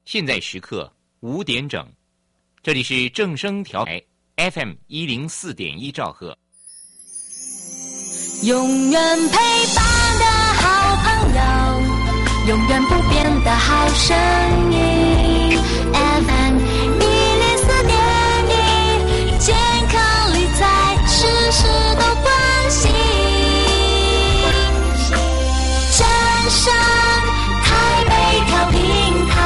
现在时刻5点整，这里是正声调台 FM 104.1兆赫， 永远陪伴的好朋友，永远不变的好声音 FM 104.1，健康理财事事都关心，正声台北调频台。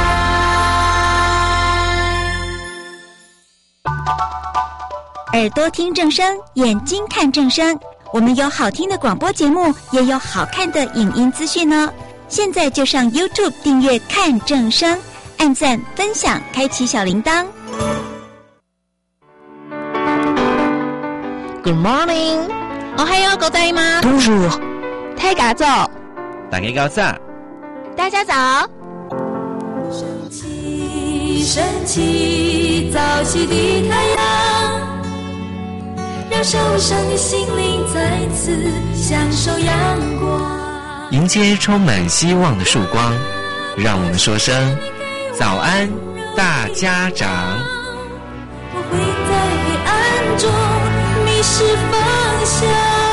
耳朵听正声，眼睛看正声，我们有好听的广播节目，也有好看的影音资讯哦。现在就上 YouTube 订阅看正声，按赞分享，开启小铃铛。 Good morning， おはようございます。 bonjour， 大家早， 大家早， 大家早。 升起，升起，早起的太阳，让受伤的心灵再次享受阳光， 迎接充满希望的曙光，让我们说声早安大家长。 我会在黑暗中迷失方向，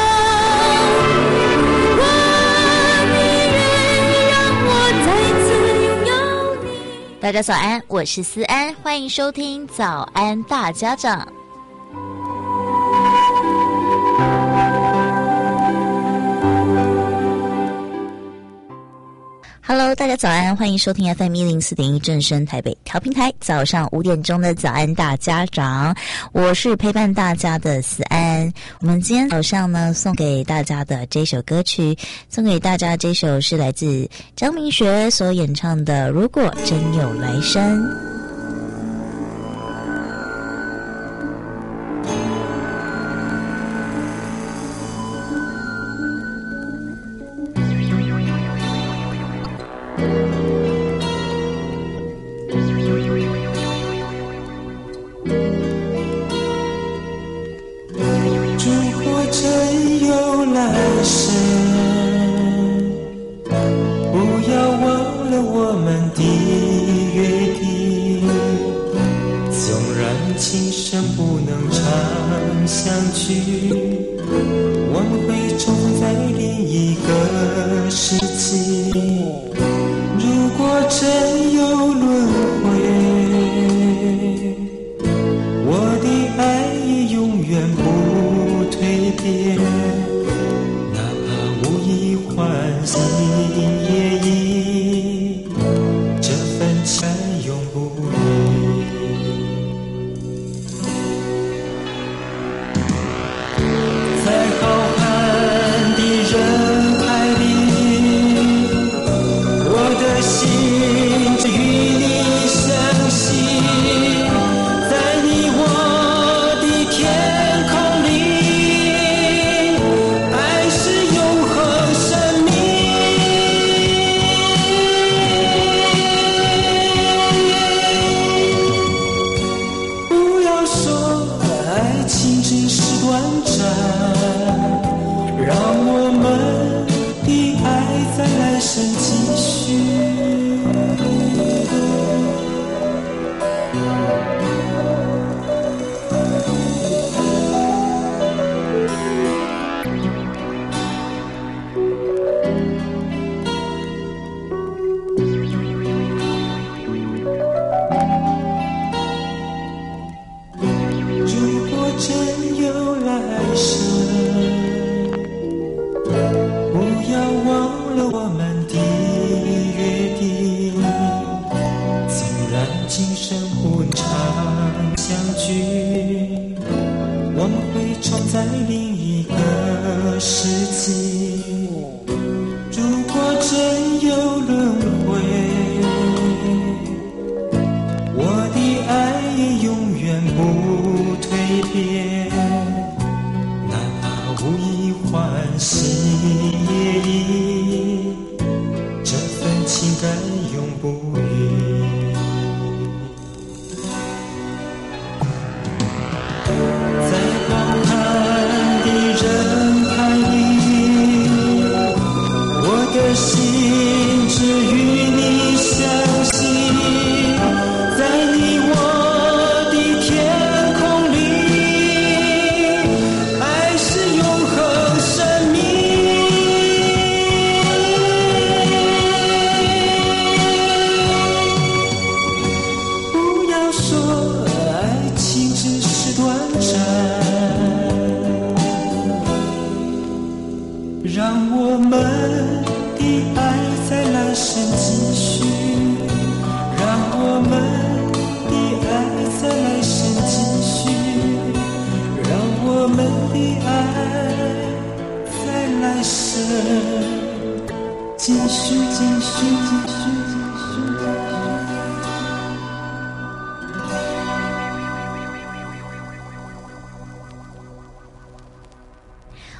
我你愿让我再次拥有你。 大家早安，我是思安，欢迎收听早安大家长。Hello， 大家早安，欢迎收听 FM 104.1正声台北调频台，早上5点钟的早安大家长，我是陪伴大家的思安。我们今天早上呢，送给大家的这首歌曲，送给大家这首是来自张明学所演唱的《如果真有来生》。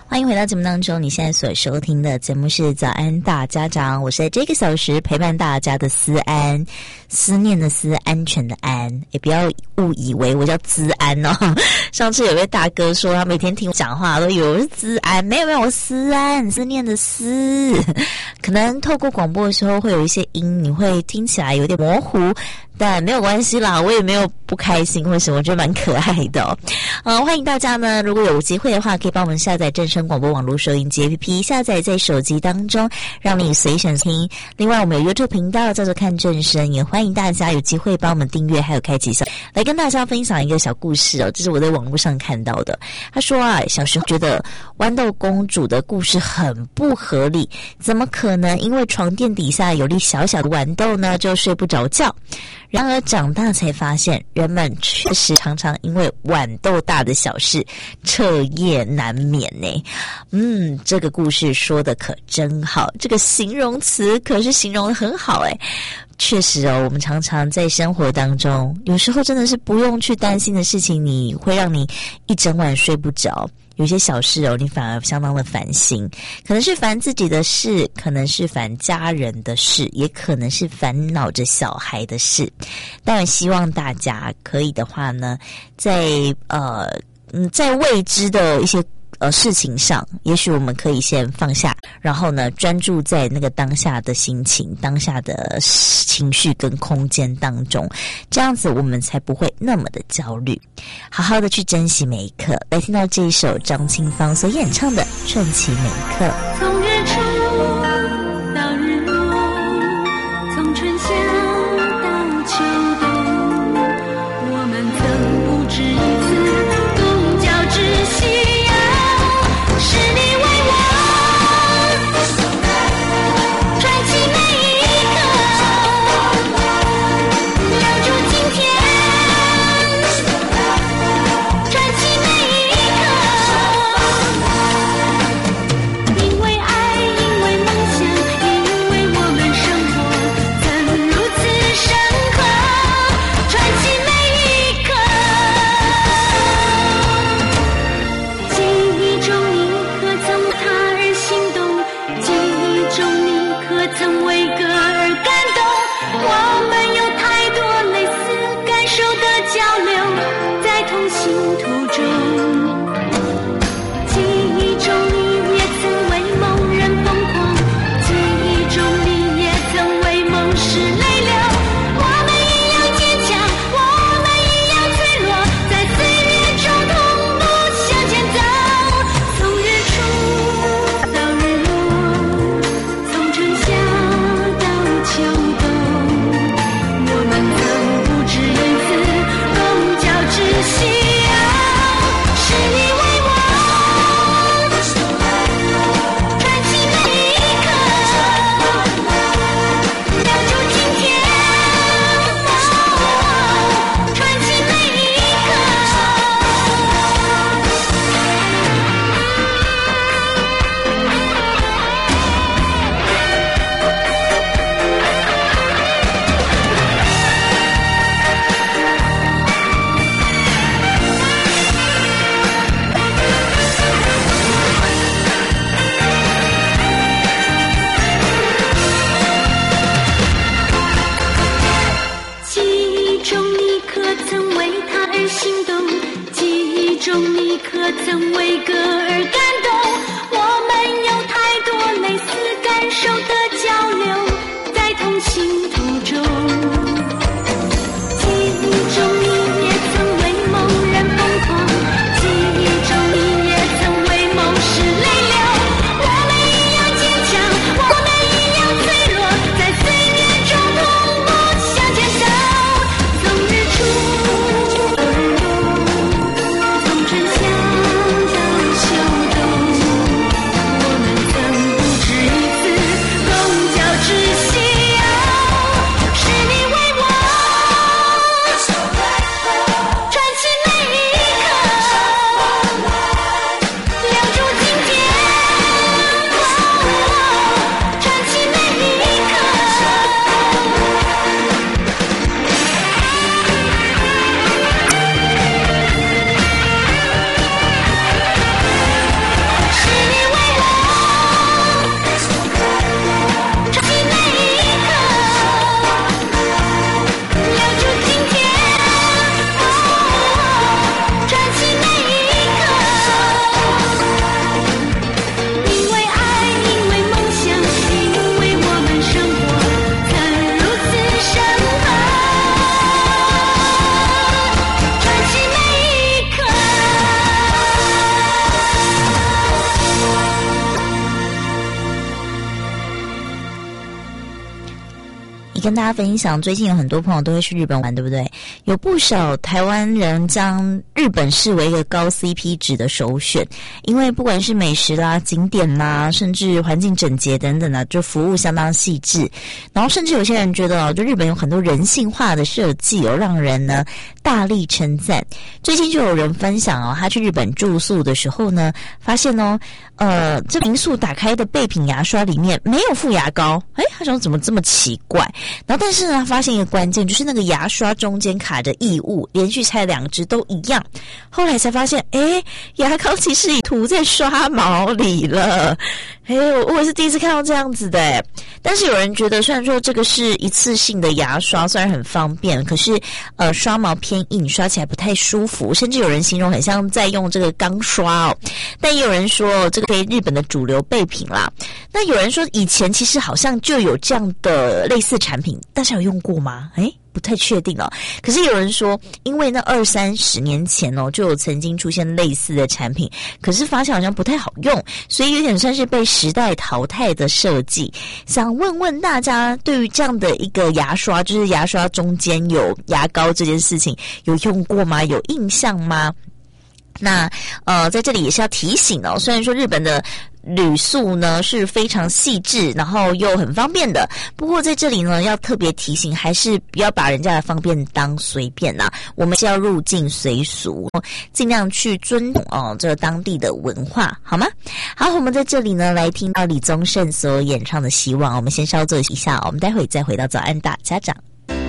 欢迎回到节目当中，你现在所收听的节目是早安大家长，我是在这个小时陪伴大家的思安，思念的思，安全的安，也不要误以为我叫资安哦。上次有位大哥说他每天听我讲话都以为我是资安，没有，我思安，思念的思。可能透过广播的时候会有一些音你会听起来有点模糊，但没有关系啦，我也没有不开心或什么，我觉得蛮可爱的哦。欢迎大家呢，如果有机会的话，可以帮我们下载正声广播网络收音机 APP， 下载在手机当中，让你随选听。另外，我们有 YouTube 频道叫做看正声，也欢迎大家有机会帮我们订阅，还有开启小来跟大家分享一个小故事哦，这是我在网络上看到的。他说啊，小时候觉得豌豆公主的故事很不合理，怎么可能因为床垫底下有粒小小的豌豆呢，就睡不着觉？然而长大才发现，人们确实常常因为豌豆大的小事彻夜难眠呢。这个故事说的可真好，这个形容词可是形容的很好诶。确实哦，我们常常在生活当中，有时候真的是不用去担心的事情，你会让你一整晚睡不着。有些小事哦，你反而相当的烦心，可能是烦自己的事，可能是烦家人的事，也可能是烦恼着小孩的事。当然希望大家可以的话呢，在未知的一些事情上，也许我们可以先放下，然后呢专注在那个当下的心情、当下的情绪跟空间当中，这样子我们才不会那么的焦虑，好好的去珍惜每一刻。来听到这一首张清芳所演唱的《顺其每一刻》。 从日出到日落，从春夏到秋冬，我们曾不止一次共交知心。是你为我传奇每一刻，留住今天，传奇每一刻。因为爱，因为梦想，因为我们生活曾如此深刻，传奇每一刻。记忆中你可曾他而心动，记忆中你可曾为歌而感动，我们有太多类似感受的交流，在同行途中。记忆中你也曾为某人疯狂，记忆中你也曾为某事泪流，我们一样坚强，我们一样脆弱，在岁月中同步向前走。从日出到日落，从春夏到秋冬，我们曾不止一次共交知心。是你为我传奇每一刻，留住今天，传奇每一刻。记忆中你可曾为他而心动，记忆中你可曾为歌而感动，我们有太多类似感受的交流，在同行途中。记忆中你也曾为某人疯狂，记忆中你也曾为某事泪流，我们一样坚强，我们一样脆弱，在岁月中同步向前走。从日出到日落，从春夏到秋冬，我们曾不止一次共交知心。 也跟大家分享，最近有很多朋友都会去日本玩，对不对？有不少台湾人将日本视为一个高 CP 值的首选，因为不管是美食啦、景点啦，甚至环境整洁等等的，就服务相当细致。然后甚至有些人觉得就日本有很多人性化的设计让人呢大力称赞。最近就有人分享他去日本住宿的时候呢，发现这民宿打开的备品牙刷里面没有附牙膏，他说怎么这么奇怪？然后但是呢，他发现一个关键，就是那个牙刷中间卡着异物，连续拆2支都一样。后来才发现，牙膏其实已涂在刷毛里了。我也是第一次看到这样子的。但是有人觉得，虽然说这个是一次性的牙刷，虽然很方便，可是刷毛偏硬，刷起来不太舒服，甚至有人形容很像在用这个钢刷但也有人说这个非日本的主流备品啦。那有人说以前其实好像就有这样的类似产品，大家有用过吗？不太确定可是有人说，因为那20-30年前就有曾经出现类似的产品，可是发现好像不太好用，所以有点算是被时代淘汰的设计。想问问大家，对于这样的一个牙刷，就是牙刷中间有牙膏这件事情，有用过吗？有印象吗？那在这里也是要提醒虽然说日本的旅宿呢是非常细致，然后又很方便的，不过在这里呢要特别提醒，还是不要把人家的方便当随便我们是要入境随俗，尽量去尊重这个当地的文化，好吗？好，我们在这里呢来听到李宗盛所演唱的《希望》，我们先稍作一下，我们待会再回到早安大家长。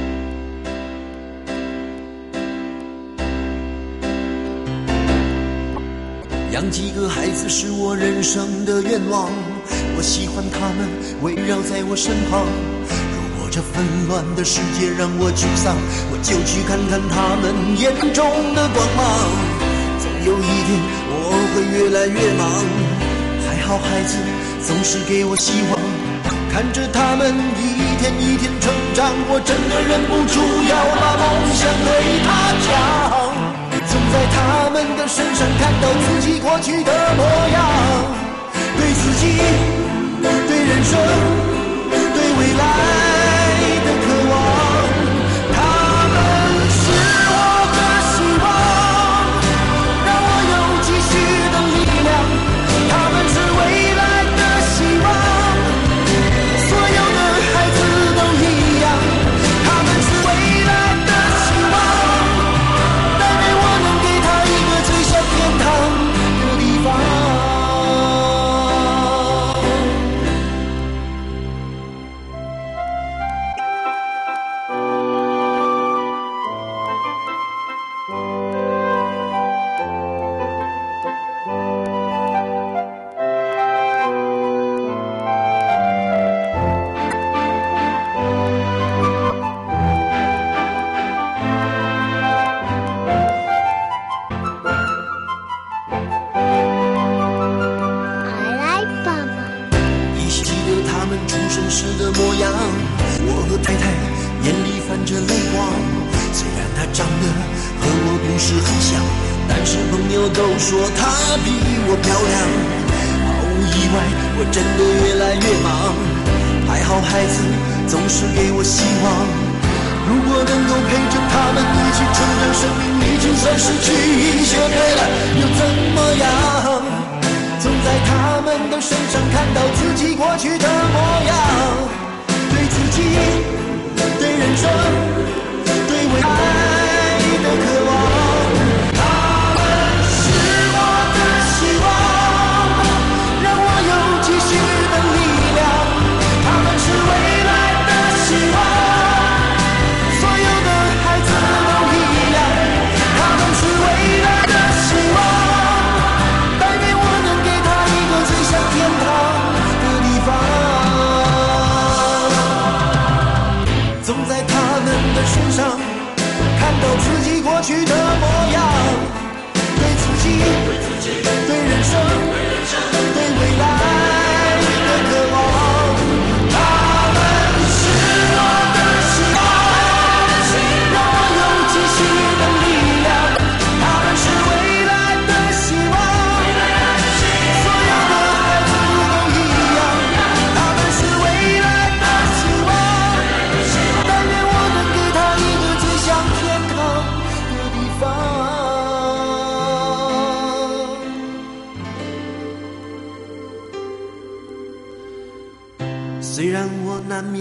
养几个孩子是我人生的愿望，我喜欢他们围绕在我身旁。如果这纷乱的世界让我沮丧，我就去看看他们眼中的光芒。总有一天我会越来越忙，还好孩子总是给我希望，看着他们一天一天成长，我真的忍不住要把梦想对他讲。总在他们的身上看到自己过去的模样，对自己，对人生，对未来的渴望。他们是我的希望，让我有继续的力量。他们是未来的希望，所有的孩子都一样。他们是未来的希望，最像天堂的地方。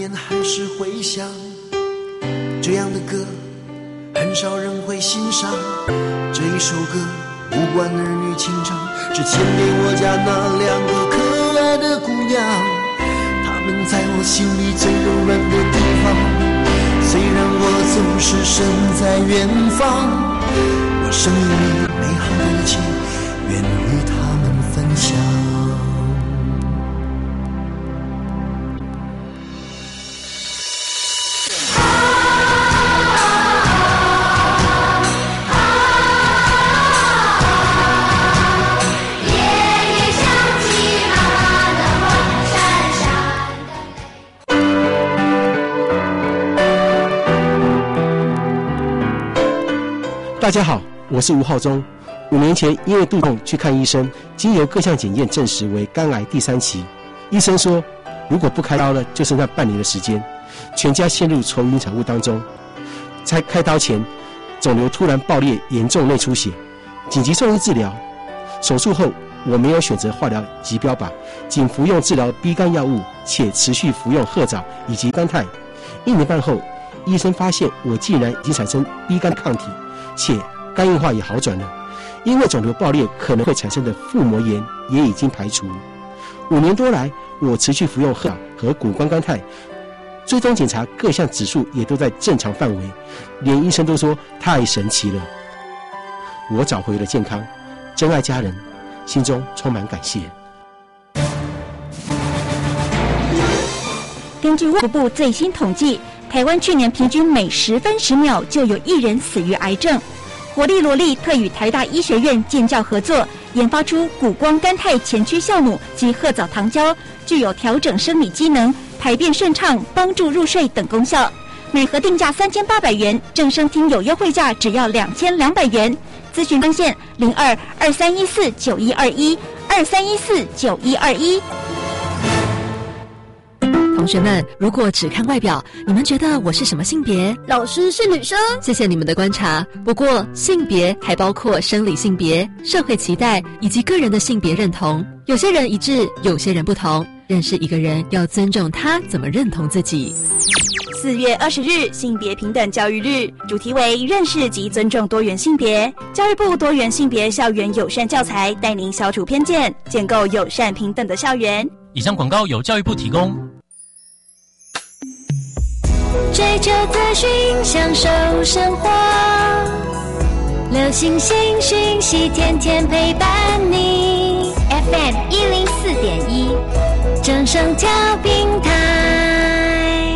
免还是会想，这样的歌很少人会欣赏。这一首歌无关儿女情长，只献给我家那2个可爱的姑娘，她们在我心里最柔软的地方。虽然我总是身在远方，我生命里美好的一切愿与她们分享。 大家好，我是吴浩中。5年前因为肚痛去看医生，经由各项检验证实为肝癌第3期。医生说，如果不开刀了，就剩下半年的时间，全家陷入愁云惨雾当中。在开刀前，肿瘤突然爆裂，严重内出血，紧急送医治疗。手术后，我没有选择化疗及标靶，仅服用治疗 B 肝药物，且持续服用褐藻以及甘肽。1年半后，医生发现我竟然已经产生 B 肝抗体，且肝硬化也好转了。因为肿瘤爆裂可能会产生的腹膜炎也已经排除。5年多来，我持续服用褐藻和谷胱甘肽，追踪检查各项指数也都在正常范围，连医生都说太神奇了。我找回了健康，真爱家人，心中充满感谢。 根据卫福部最新统计，台湾去年平均每10分10秒就有1人死于癌症。活力萝莉特与台大医学院建教合作，研发出谷胱甘肽前驱酵母及褐藻糖胶，具有调整生理机能、排便顺畅、帮助入睡等功效。每盒定价3800元，正声听友优惠价只要2200元。咨询专线02-2314-9121，2314-9121。 同学们，如果只看外表，你们觉得我是什么性别？ 老师是女生。 谢谢你们的观察。不过，性别还包括生理性别、社会期待以及个人的性别认同。有些人一致，有些人不同。认识一个人，要尊重他怎么认同自己。 4月20日，性别平等教育日，主题为认识及尊重多元性别。教育部多元性别校园友善教材，带您消除偏见，建构友善平等的校园。 以上广告由教育部提供。 追求资讯，享受生活，流行新讯息，天天陪伴你。FM 104.1，正声调频台。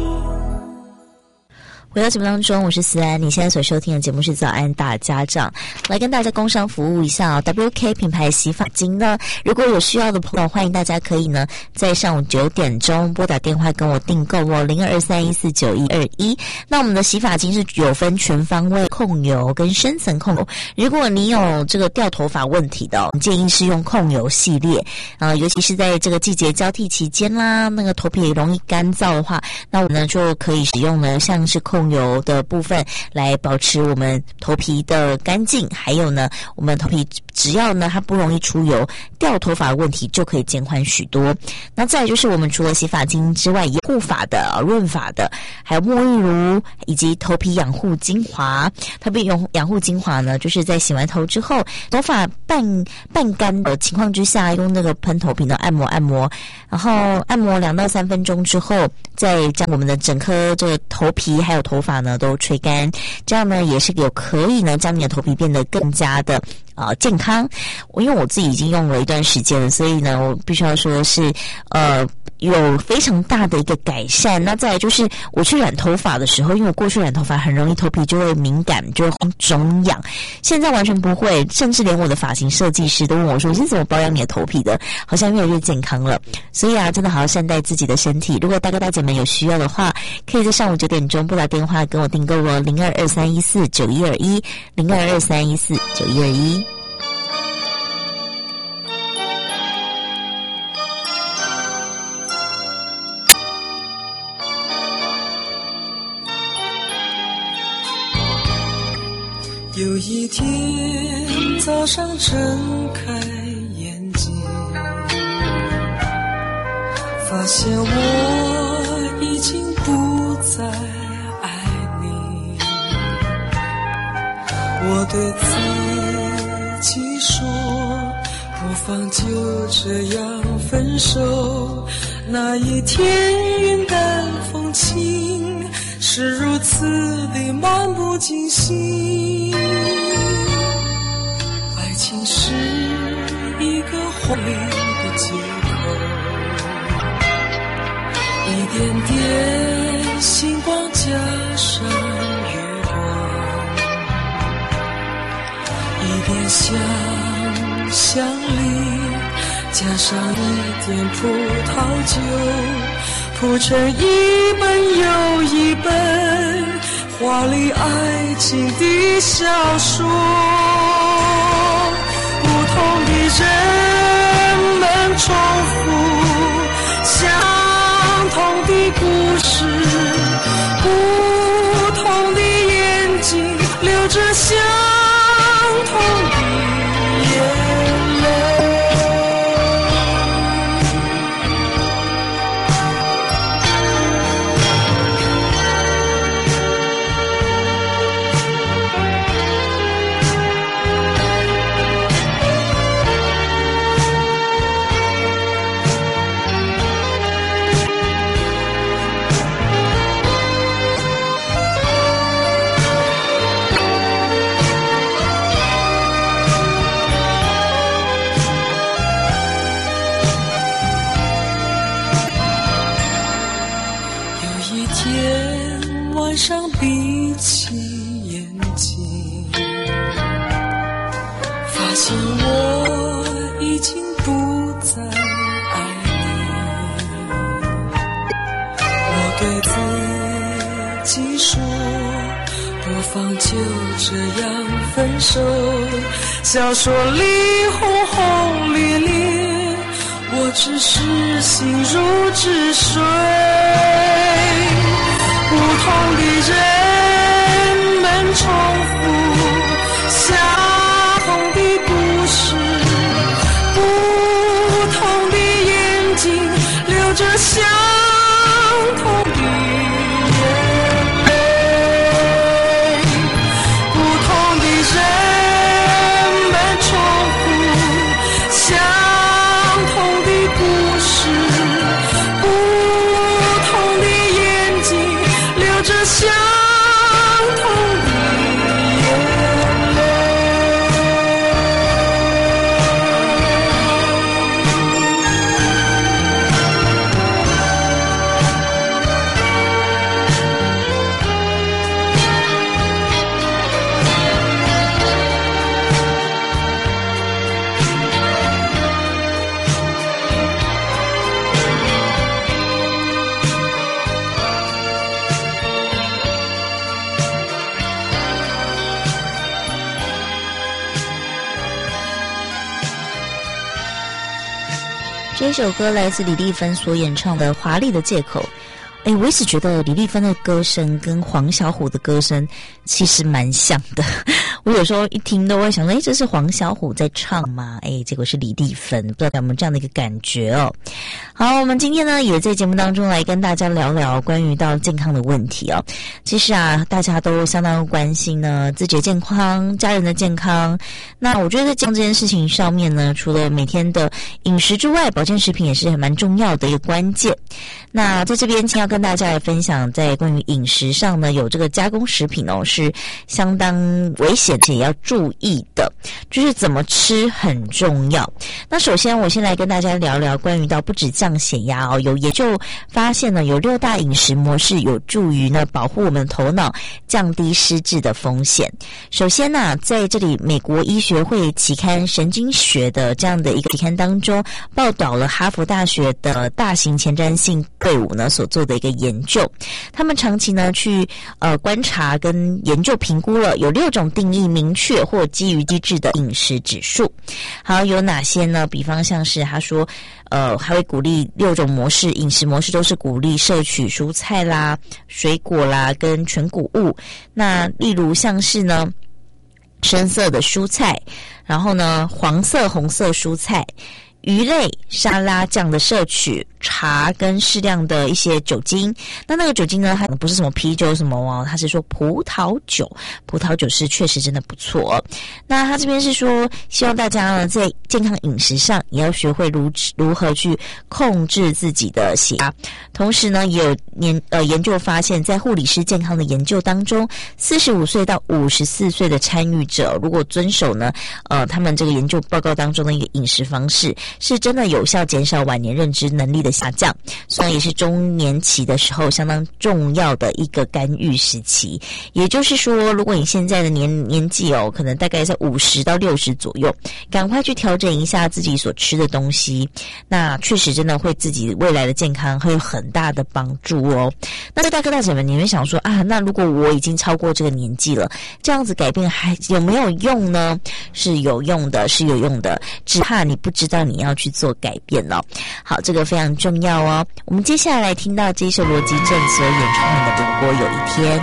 回到节目当中，我是思安。你现在所收听的节目是早安大家长，来跟大家工商服务一下WK 品牌洗发精呢，如果有需要的朋友，欢迎大家可以呢在上午9点钟拨打电话跟我订购哦，0223149121。那我们的洗发精是有分全方位控油跟深层控油，如果你有这个掉头发问题的建议是用控油系列尤其是在这个季节交替期间啦，那个头皮也容易干燥的话，那我们呢就可以使用呢像是控油的部分来保持我们头皮的干净，还有呢我们头皮只要呢它不容易出油，掉头发的问题就可以减缓许多。那再来就是我们除了洗发精之外，也护发的、润发的，还有沐浴乳以及头皮养护精华。特别用养护精华呢，就是在洗完头之后，头发半干的情况之下，用那个喷头瓶的按摩，然后按摩2到3分钟之后，再将我们的整颗这个头皮还有头发呢都吹干，这样呢也是可以呢将你的头皮变得更加的健康。因为我自己已经用了一段时间了，所以呢我必须要说是有非常大的一个改善。那再来就是我去染头发的时候，因为我过去染头发很容易头皮就会敏感，就会肿痒，现在完全不会，甚至连我的发型设计师都问我说你是怎么保养你的头皮的，好像越来越健康了。所以真的好好善待自己的身体。如果大哥大姐们有需要的话，可以在上午9点钟拨打电话跟我订购哦，0223149121 0223149121。 有一天早上睁开眼睛，发现我已经不再爱你。我对自己说，不妨就这样分手。那一天云淡风轻，是如此的漫不经心。爱情是一个华丽的借口，一点点星光加上月光，一点香里加上一点葡萄酒，铺成一本又一本华丽爱情的小说。不同的人们重复相同的故事，不同的眼睛流着相同的眼泪。晚上闭起眼睛，发现我已经不再爱你。我对自己说，不妨就这样分手。小说里轰轰烈烈，我只是心如止水。不同的人们重复相同的故事，不同的眼睛流着相同的眼泪。不同的人们重复相同的故事，不同的眼睛流着相同的眼泪。 这首歌来自李丽芬所演唱的《华丽的借口》。我一直觉得李丽芬的歌声跟黄小琥的歌声其实蛮像的。我有时候一听都会想说，这是黄小琥在唱吗？结果是李丽芬，不知道有没有这样的一个感觉哦。好，我们今天呢也在节目当中来跟大家聊聊关于到健康的问题哦。其实啊，大家都相当关心呢自己的健康、家人的健康。那我觉得在健康这件事情上面呢，除了每天的饮食之外，保健食品也是蛮重要的一个关键。那在这边先要跟大家来分享，在关于饮食上呢，有这个加工食品哦，是相当危险且也要注意的，就是怎么吃很重要。那首先我先来跟大家聊聊关于到不止降血压哦，有研究发现呢，有6大饮食模式有助于呢保护我们的头脑，降低失智的风险。首先呢，在这里美国医学会期刊神经学的这样的一个期刊当中，报道了哈佛大学的大型前瞻性队伍呢所做的一个研究。他们长期呢去观察跟研究评估了有6种定义明确或基于机制的饮食指数。好，有哪些呢？比方像是他说还会鼓励6种模式，饮食模式都是鼓励摄取蔬菜啦、水果啦跟全谷物。那例如像是呢深色的蔬菜，然后呢黄色、红色蔬菜，鱼类、沙拉酱的摄取， 茶跟适量的一些酒精。那个酒精呢，它不是什么啤酒什么哦，它是说葡萄酒。葡萄酒是确实真的不错。那他这边是说，希望大家呢在健康饮食上也要学会如何去控制自己的血压。同时呢，也有研究发现，在护理师健康的研究当中，45岁到54岁的参与者，如果遵守呢，他们这个研究报告当中的一个饮食方式，是真的有效减少晚年认知能力的下降，所以也是中年期的时候相当重要的一个干预时期。也就是说，如果你现在的年纪哦，可能大概在50到60左右，赶快去调整一下自己所吃的东西，那确实真的会自己未来的健康会有很大的帮助哦。那大哥大姐们，你们想说啊，那如果我已经超过这个年纪了，这样子改变还有没有用呢？是有用的，是有用的，只怕你不知道你要去做改变哦。好，这个非常重要哦。我们接下来听到这一首罗吉正所演唱的《如果有一天》。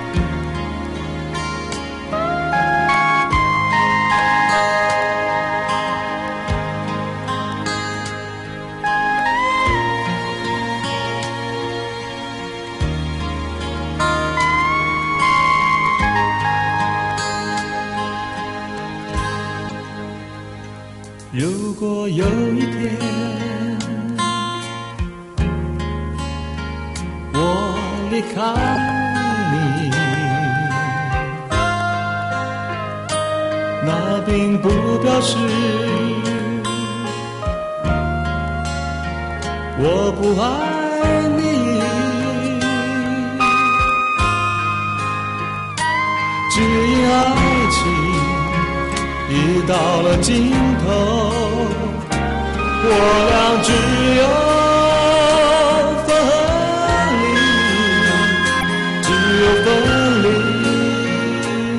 如果有一天我离开你，那并不表示我不爱你，只因爱情已到了尽头，我俩只有分离，只有分离，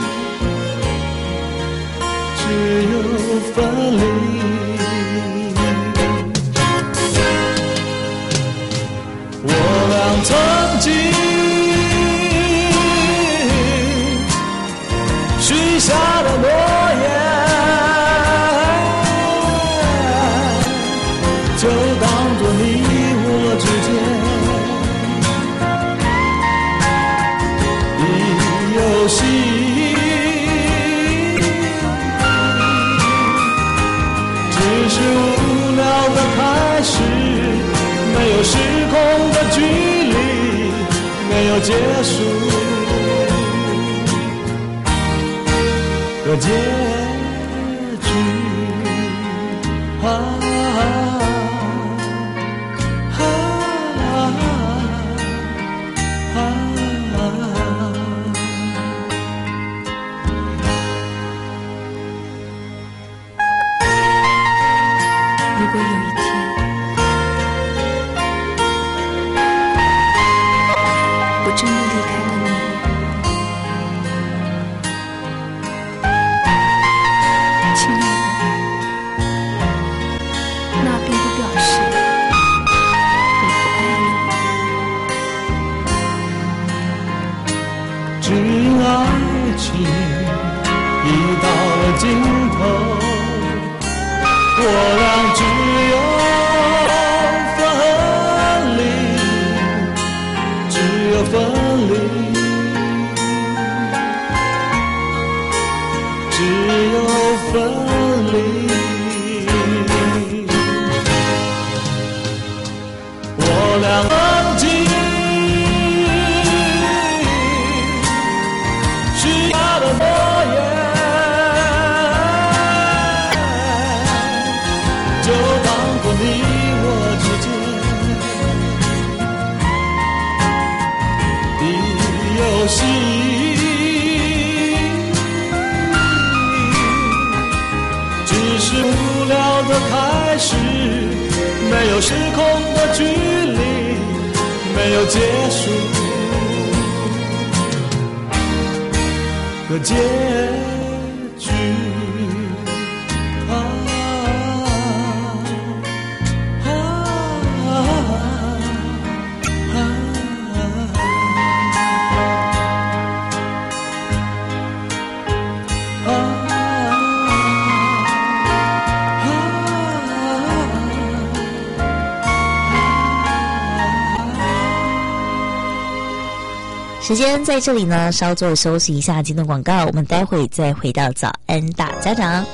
只有分离。我俩曾经许下的诺言，就当作你我之间的游戏，只是无聊的开始，没有时空的距离，没有结束的结局啊。 如果有一天我真的离开了你，亲爱的，那并不表示我不爱你，只因爱情已到了尽头，我俩只有分离，只有分离，只有分离。我俩曾经许下的诺言，就当作你我之间的游戏，只是无聊的开始，没有时空的距离，没有结束的结局啊。 时间在这里呢，稍作休息一下，进段广告，我们待会再回到早安大家长。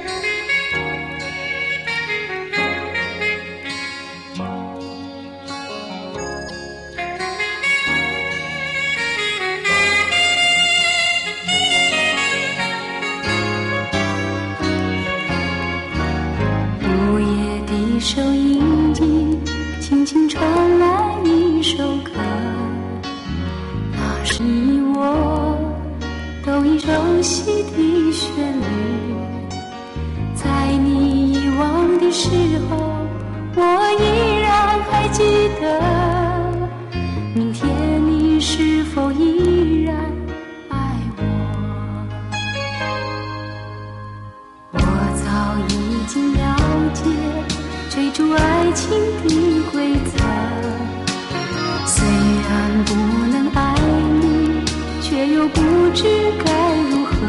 午夜的收音机轻轻传来一首歌，那是你我都已熟悉的旋律。在你遗忘的时候，我依然还记得，明天你是否依然爱我？我早已经了解追逐爱情的规则，虽然不能爱你，却又不知该如何。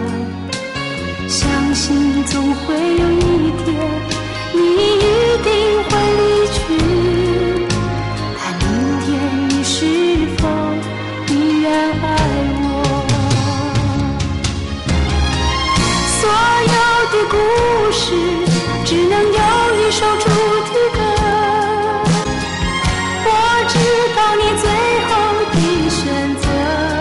相信总会有一天，你一定会离去，但明天你是否依然爱我？所有的故事只能有一首主题歌，我知道你最后的选择。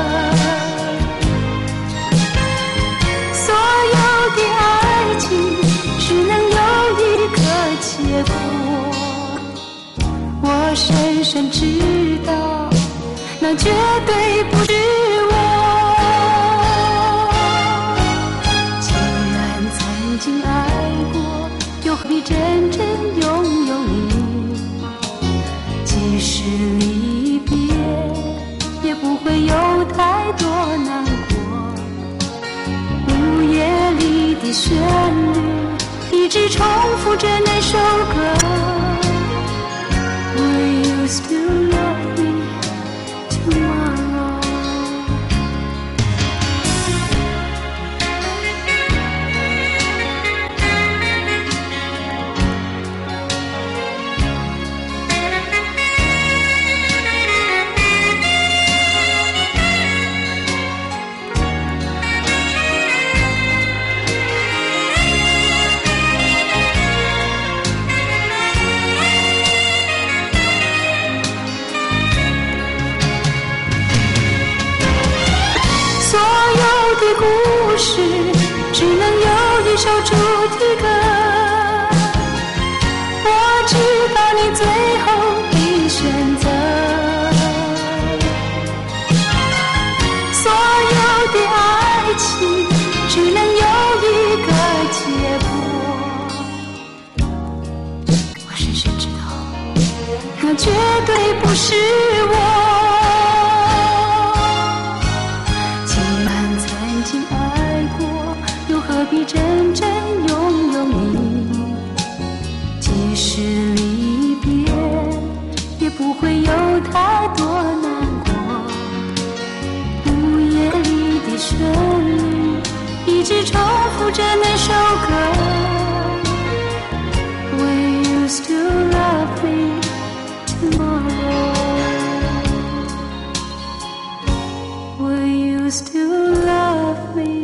所有的爱情只能有一个结果，我深深知道，那绝对不是我。既然曾经爱过，又何必真正拥有你？即使离别，也不会有太多难过。午夜里的旋律一直重复着那首歌。Will you still love me tomorrow？故事只能有一首主题歌，我知道你最后的选择。所有的爱情只能有一个结果，我深深知道，那绝对不是我。何必真正拥有你？即使离别，也不会有太多难过。午夜里的旋律一直重复着那首歌。Will you still love me tomorrow? Will you still love me?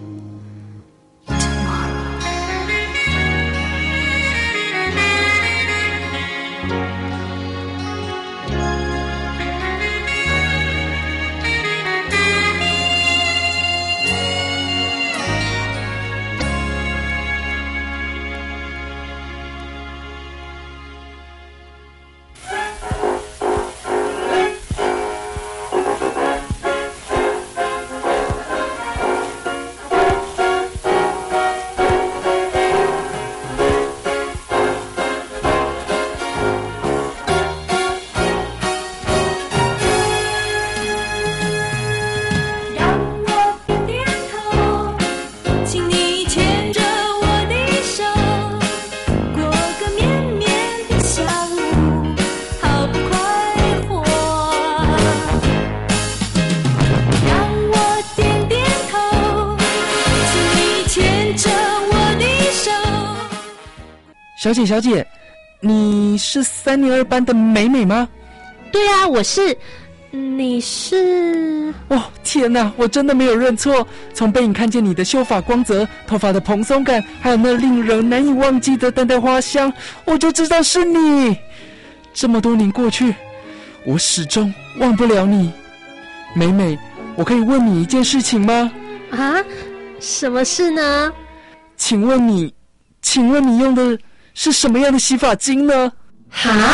小姐，你是302班的美美吗？ 对啊，我是。 你是？ 哦，天哪，我真的没有认错。从背影看见你的秀发光泽、头发的蓬松感，还有那令人难以忘记的淡淡花香，我就知道是你。这么多年过去，我始终忘不了你。美美，我可以问你一件事情吗？ 啊？什么事呢？ 请问你用的是什么样的洗发精呢？ 哈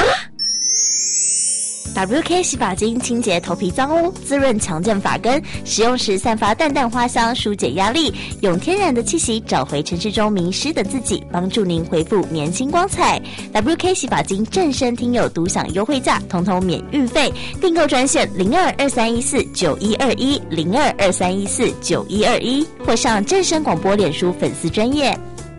？WK 洗发精清洁头皮脏污，滋润强健发根，使用时散发淡淡花香，疏解压力，用天然的气息找回城市中迷失的自己，帮助您恢复年轻光彩。WK 洗发精正声听友独享优惠价，统统免运费，订购专线02231491210223149121，或上正声广播脸书粉丝专页。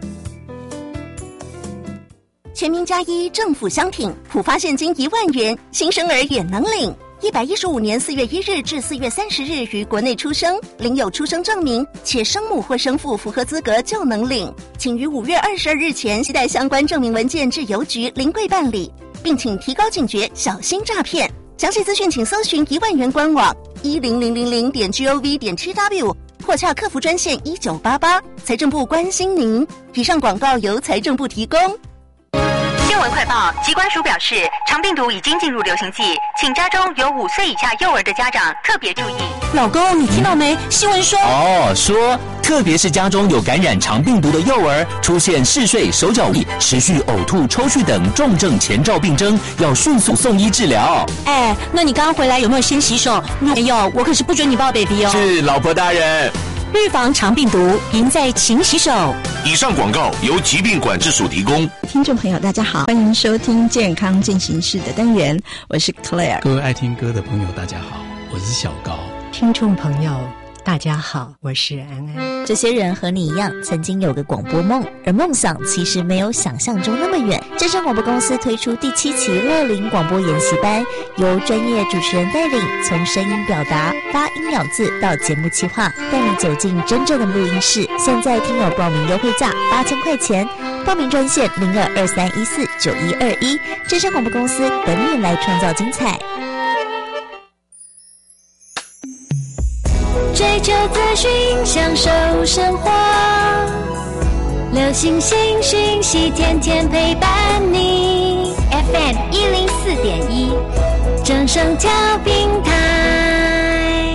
全民加一，政府相挺，普发现金1万元，新生儿也能领。115年4月1日至4月30日于国内出生，领有出生证明，且生母或生父符合资格就能领。请于5月22日前携带相关证明文件至邮局临柜办理，并请提高警觉，小心诈骗。详细资讯请搜寻1万元官网10000.gov.tw 或洽客服专线1988。财政部关心您。以上广告由财政部提供。 新闻快报，疾管署表示，肠病毒已经进入流行季，请家中有5岁以下幼儿的家长特别注意。 老公，你听到没？新闻说说特别是家中有感染肠病毒的幼儿，出现嗜睡、手脚无力、持续呕吐、抽搐等重症前兆病征，要迅速送医治疗。 那你刚刚回来有没有先洗手？没有，我可是不准你抱 baby 哦。 是，老婆大人。 预防肠病毒，赢在勤洗手。 以上广告由疾病管制署提供。 听众朋友大家好，欢迎收听健康进行式的单元，我是 Claire。 各位爱听歌的朋友大家好，我是小高。 听众朋友大家好，我是安安。 这些人和你一样，曾经有个广播梦，而梦想其实没有想象中那么远。正声广播公司推出第7期乐龄广播研习班，由专业主持人带领，从声音表达、发音咬字到节目企划，带你走进真正的录音室。现在听友报名优惠价8000块钱，报名专线0223149121。正声广播公司等你来创造精彩。 追求资讯，享受生活，流行新讯息，天天陪伴你。FM 104.1，正声调频台。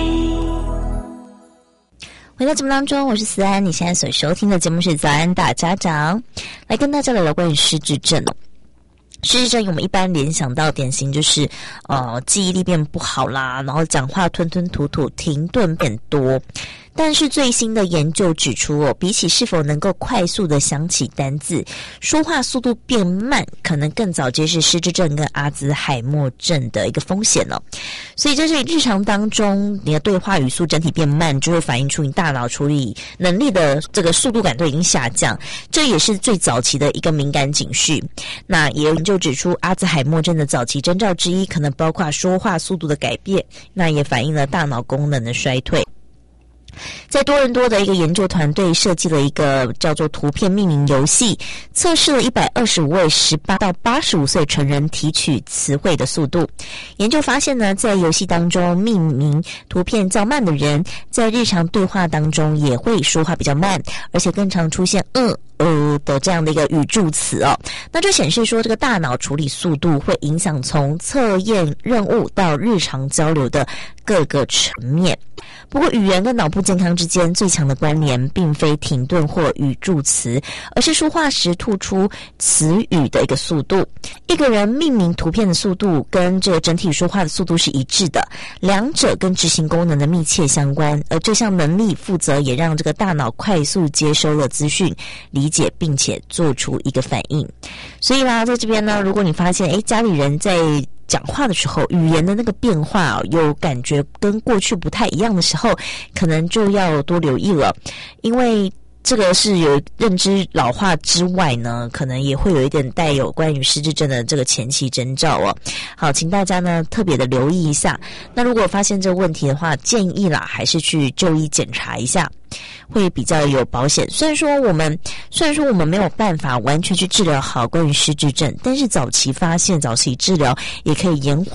回到节目当中，我是思安。你现在所收听的节目是早安大家长，来跟大家聊聊关于失智症哦。失智症我们一般联想到典型就是记忆力变不好啦，然后讲话吞吞吐吐，停顿变多。但是最新的研究指出比起是否能够快速的想起单字，说话速度变慢可能更早揭示失智症跟阿兹海默症的一个风险哦。所以这是日常当中你的对话语速整体变慢，就会反映出你大脑处理能力的这个速度感都已经下降，这也是最早期的一个敏感警讯。那也有研究指出，阿兹海默症的早期征兆之一可能包括说话速度的改变，那也反映了大脑功能的衰退。在多伦多的一个研究团队设计了一个叫做图片命名游戏，测试了125位18到85岁成人提取词汇的速度。研究发现呢，在游戏当中命名图片较慢的人，在日常对话当中也会说话比较慢，而且更常出现的这样的一个语助词哦。那就显示说，这个大脑处理速度会影响从测验任务到日常交流的各个层面。不过语言跟脑部健康之间最强的关联并非停顿或语助词，而是说话时吐出词语的一个速度。一个人命名图片的速度跟这个整体说话的速度是一致的，两者跟执行功能的密切相关，而这项能力负责也让这个大脑快速接收了资讯，理解并且做出一个反应。所以啦，在这边呢，如果你发现家里人在讲话的时候语言的那个变化有感觉跟过去不太一样的时候，可能就要多留意了，因为这个是有认知老化之外呢，可能也会有一点带有关于失智症的这个前期征兆哦。好，请大家呢特别的留意一下。那如果发现这个问题的话，建议啦还是去就医检查一下，会比较有保险。虽然说我们没有办法完全去治疗好关于失智症，但是早期发现、早期治疗也可以延缓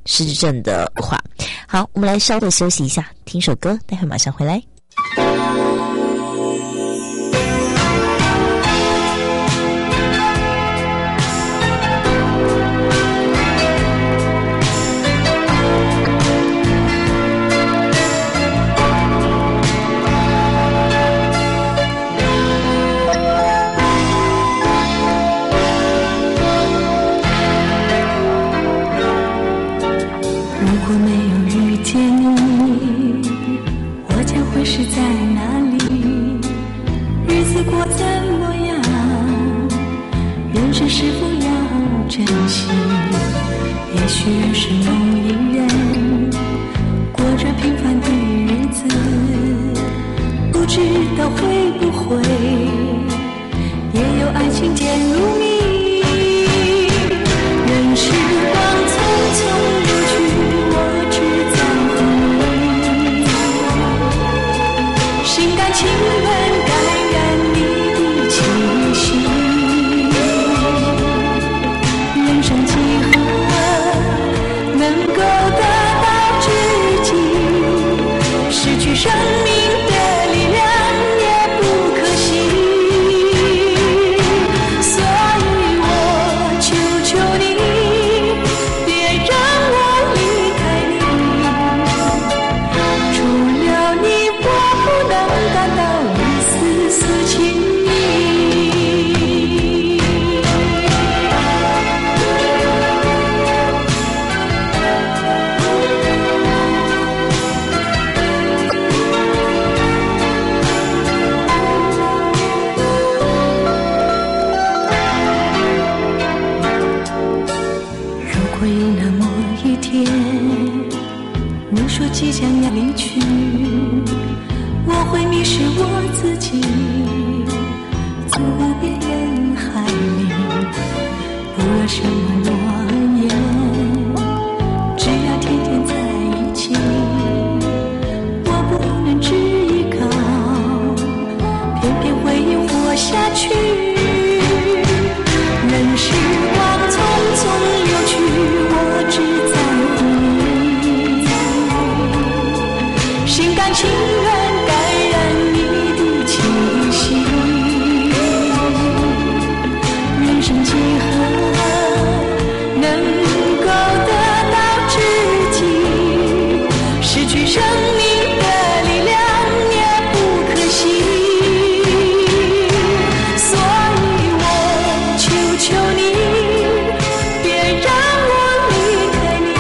失智症的话。好，我们来稍微休息一下，听首歌，待会马上回来。 如果没有遇见你，我将会是在哪里？日子过怎么样？人生是否要珍惜？也许人是某一人，过着平凡的日子，不知道会不会也有爱情渐入迷。任时光匆匆流去，我只在乎你，心甘情愿感染你的气息。人生几何能够得到知己，失去生命的力量也不可惜。所以我求求你，别让我离开你，除了你我不能感到一丝丝情意。如果有那么一天，你说即将要离去，我会迷失我自己，走遍人海里，不论什么诺言，只要天天在一起，我不能只依靠，偏偏回忆活下去。任时光匆匆流去，我只在乎你，心甘情愿感染你的气息。人生几何能够得到知己，失去生命的力量也不可惜。所以我求求你，别让我离开你，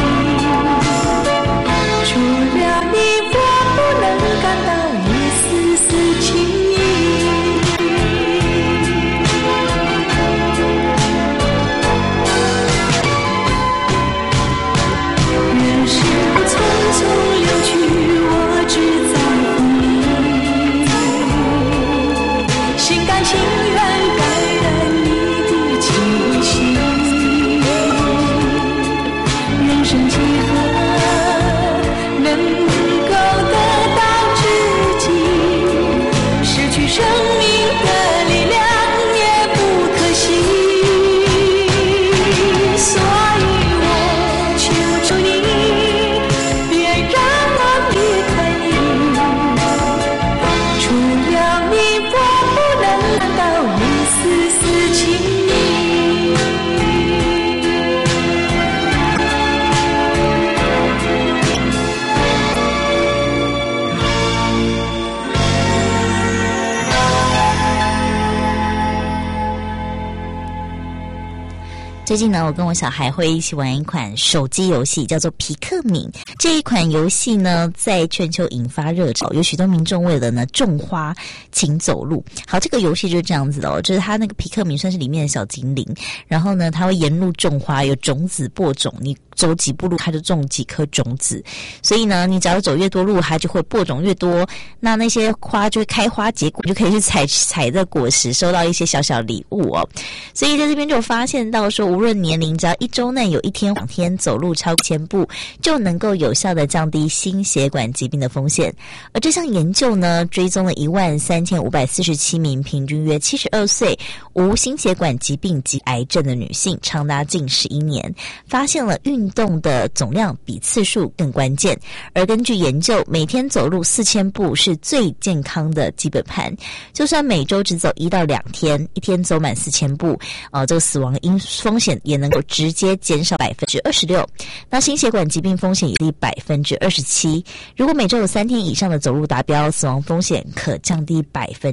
除了你我不能感到一丝丝情意。任时匆匆流去，我只在乎你，心甘情愿感染你的气息。人生几何能够得到知己，失去生命的力量也不可惜。所以我求求你，别让我离开你，除了你我不能感到一丝丝情意。 最近呢，我跟我小孩会一起玩一款手机游戏，叫做皮克敏。这一款游戏呢，在全球引发热潮，有许多民众为了呢种花请走路。好，这个游戏就是这样子的哦，就是它那个皮克敏算是里面的小精灵，然后呢，它会沿路种花，有种子播种，你走几步路，它就种几颗种子。所以呢，你只要走越多路，它就会播种越多，那些花就会开花结果，就可以去采的果实，收到一些小小礼物哦。所以在这边就发现到说，无无论年龄，只要1周内有1天、2天走路超过1000步，就能够有效的降低心血管疾病的风险。而这项研究呢，追踪了13547名平均约72岁无心血管疾病及癌症的女性，长达近11年，发现了运动的总量比次数更关键。而根据研究，每天走路4000步是最健康的基本盘，就算每周只走1到2天，一天走满4000步，这个死亡风险也能够直接减少26%，那心血管疾病风险也低27%。如果每周有3天以上的走路达标，死亡风险可降低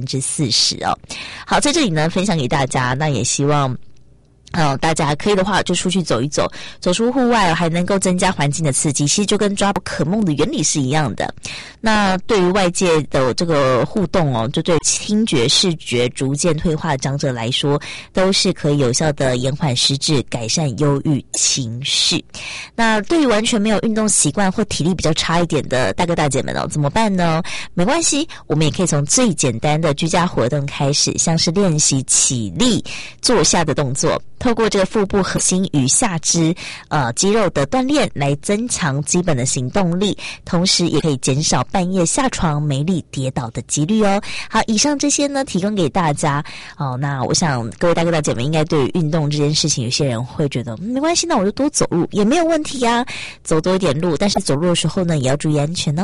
40%哦。好，在这里呢分享给大家，那也希望大家可以的话就出去走一走，走出户外还能够增加环境的刺激，其实就跟抓宝可梦的原理是一样的。那对于外界的这个互动就对听觉视觉逐渐退化的长者来说，都是可以有效的延缓失智，改善忧郁情绪。那对于完全没有运动习惯或体力比较差一点的大哥大姐们怎么办呢？没关系，我们也可以从最简单的居家活动开始，像是练习起立坐下的动作，透过这个腹部核心与下肢肌肉的锻炼来增强基本的行动力，同时也可以减少半夜下床没力跌倒的几率哦。好，以上这些呢提供给大家那我想各位大哥大姐们应该对于运动这件事情，有些人会觉得没关系，那我就多走路也没有问题啊，走多一点路，但是走路的时候呢也要注意安全哦。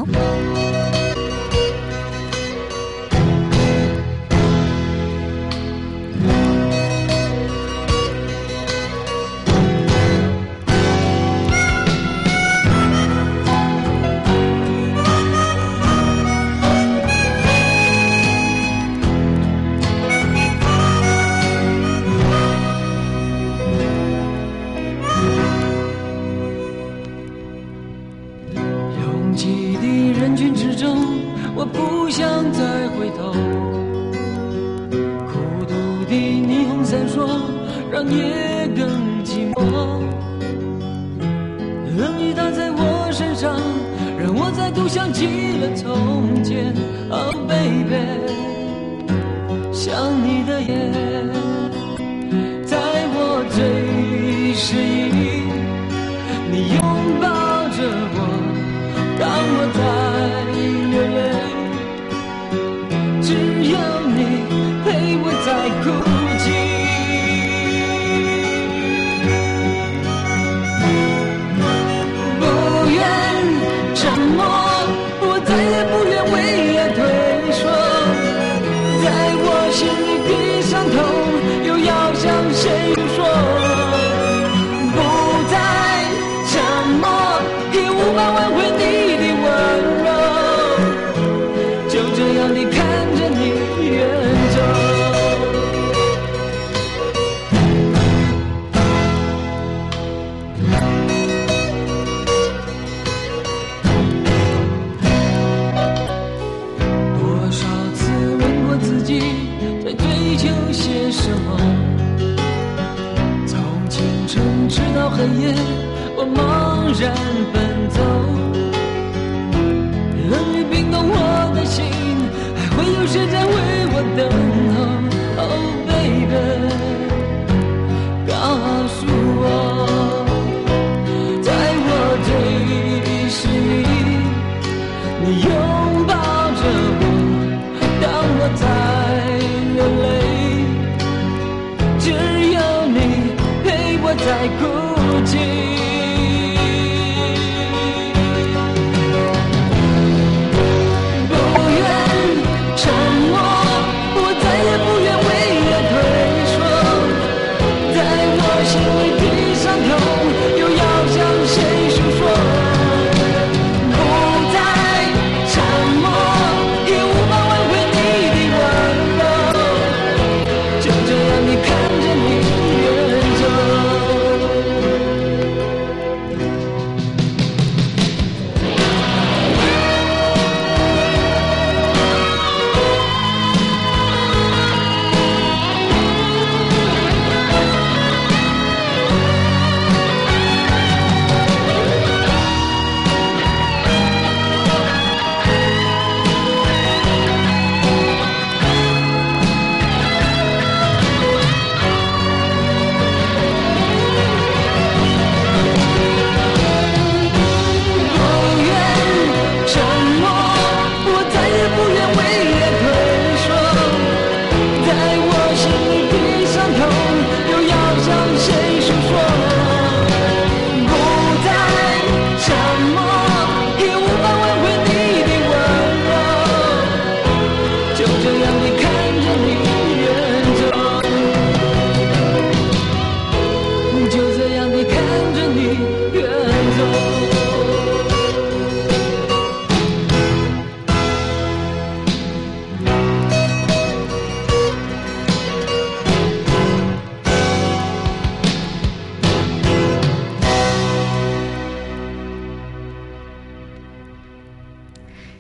沉默，我再也不愿为爱退缩。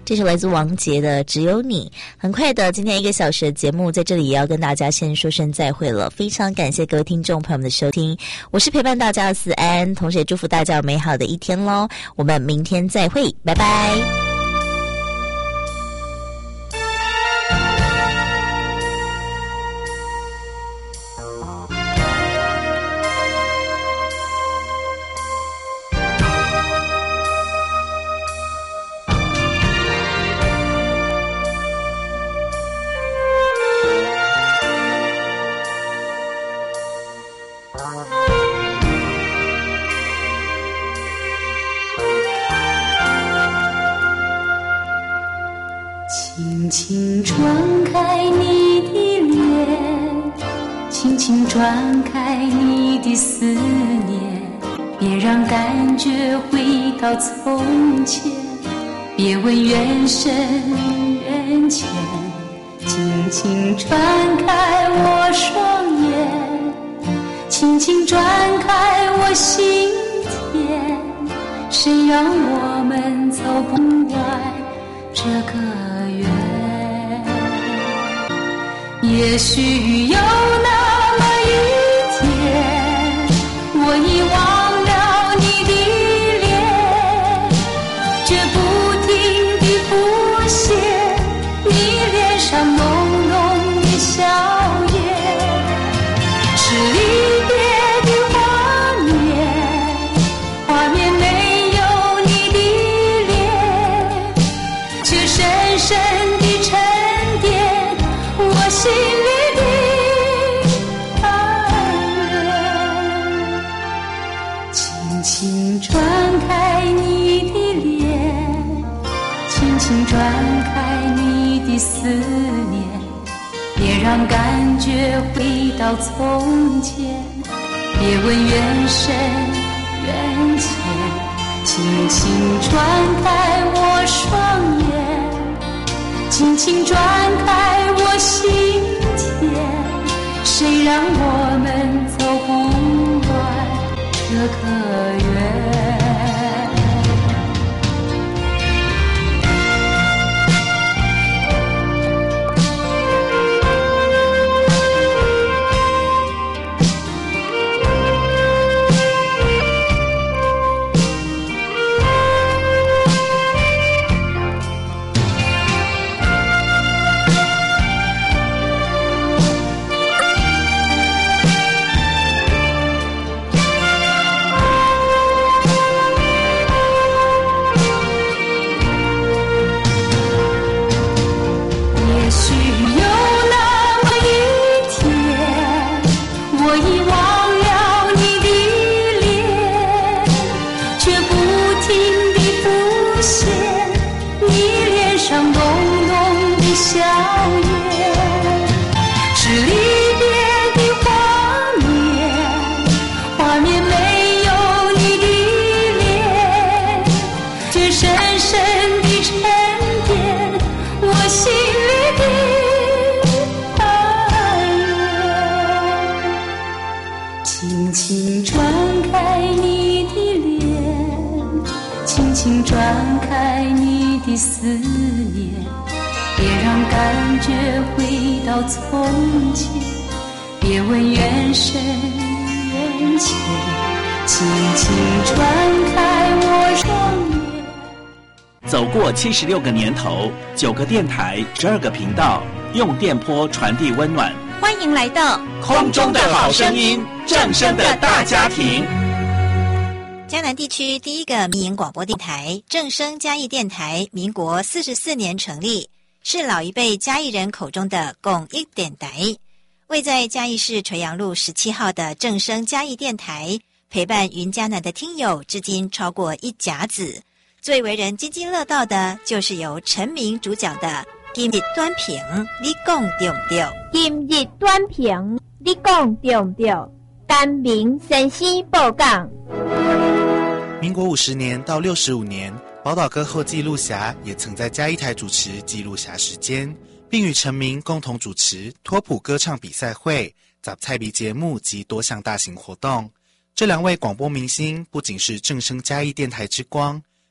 这是来自王杰的《只有你》。很快的，今天1个小时的节目在这里也要跟大家先说声再会了，非常感谢各位听众朋友们的收听，我是陪伴大家的思安，同时也祝福大家有美好的一天咯，我们明天再会，拜拜。 轻轻转开你的脸，轻轻转开你的思念，别让感觉回到从前，别问缘深缘浅，轻轻转开我双眼，轻轻转开我心田，谁让我们走不完这个缘？也许有那么一天，我已忘了你的脸，却不停地浮现你脸上浓浓的笑颜，是离别的画面，画面没有你的脸，却深深地沉淀我心里的爱恋。轻轻转开你的脸，轻轻转开你的思念，别让感觉回到从前，别问缘深缘浅，轻轻转开我双眼，轻轻转开我心田，谁让我们走不完这个缘？转开你的思念，别让感觉回到从前，别问缘深缘浅，轻轻转开我双眼。 走过76个年头，9个电台，12个频道，用电波传递温暖。 欢迎来到空中的好声音，正声的大家庭。 嘉南地区第一个民营广播电台正声嘉义电台，民国44年成立，是老一辈嘉义人口中的公益电台。位在嘉义市垂杨路17号的正声嘉义电台，陪伴云嘉南的听友至今超过1甲子。最为人津津乐道的就是由陈明主讲的今日短评，你讲对不对？ 今日短评，你讲对不对？单明先生报讲。 民国50年到65年，宝岛歌后纪录侠也曾在嘉义台主持纪录侠时间，并与陈明共同主持托普歌唱比赛会、杂菜比节目及多项大型活动。这2位广播明星不仅是正声嘉义电台之光，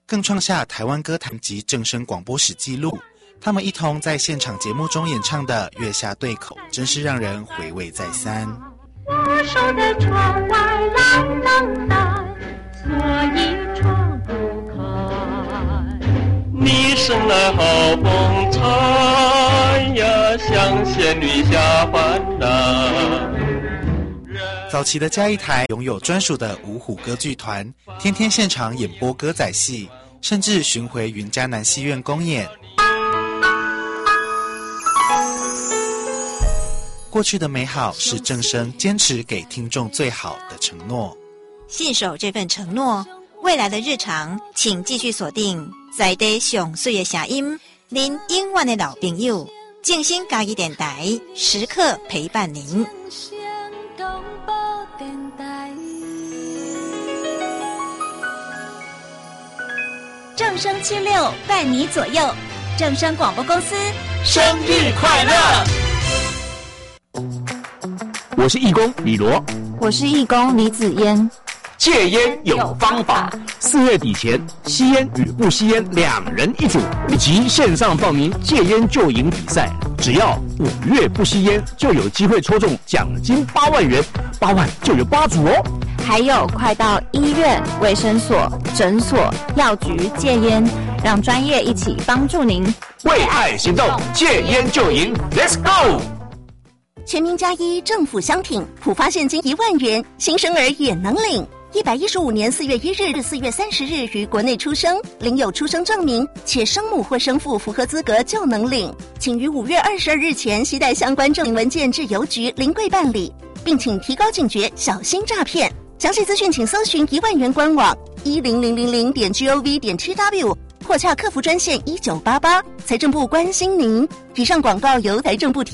更创下台湾歌坛及正声广播史纪录。他们一同在现场节目中演唱的《月下对口》，真是让人回味再三。 我守在窗外冷冷淡，所以窗不开。 你生来好风采呀，像仙女下凡呐。 早期的嘉义台拥有专属的五虎歌剧团，天天现场演播歌仔戏，甚至巡回云嘉南戏院公演。过去的美好是正声坚持给听众最好的承诺。 信守这份承诺，未来的日常，请继续锁定在地上水的声音，您永远的老朋友，静心嘉义电台，时刻陪伴您。 正声76伴你左右，正声广播公司生日快乐！我是义工李罗， 我是义工李子嫣。 戒烟有方法，4月底前，吸烟与不吸烟2人一组，及线上报名戒烟救营比赛，只要5月不吸烟，就有机会抽中奖金8万元，8万就有8组哦。 还有，快到医院、卫生所、诊所、药局戒烟，让专业一起帮助您。 为爱行动，戒烟救营 ，Let's go！ 全民加一政府相挺，普发现金1万元，新生儿也能领。115年4月1日至4月30日于国内出生，领有出生证明，且生母或生父符合资格就能领。请于5月22日前携带相关证明文件至邮局临柜办理，并请提高警觉，小心诈骗。详细资讯请搜寻1万元官网10000.gov.tw 或洽客服专线1988。财政部关心您。以上广告由财政部提